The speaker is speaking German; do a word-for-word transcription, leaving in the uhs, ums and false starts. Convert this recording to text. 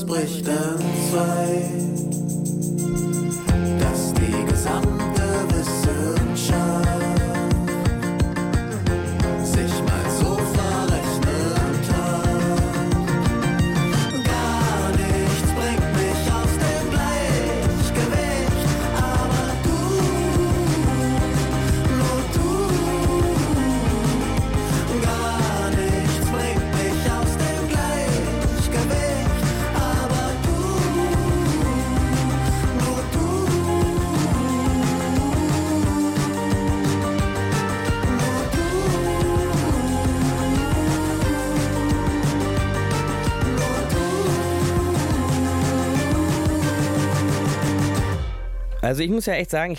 Herz bricht in zwei, dass die gesamte Wissenschaft sich mal so verrechnet hat. Gar nichts bringt mich aus dem Gleichgewicht, aber du, nur du. Gar nichts bringt mich aus dem Gleichgewicht, aber du, nur du. Also ich muss ja echt sagen, ich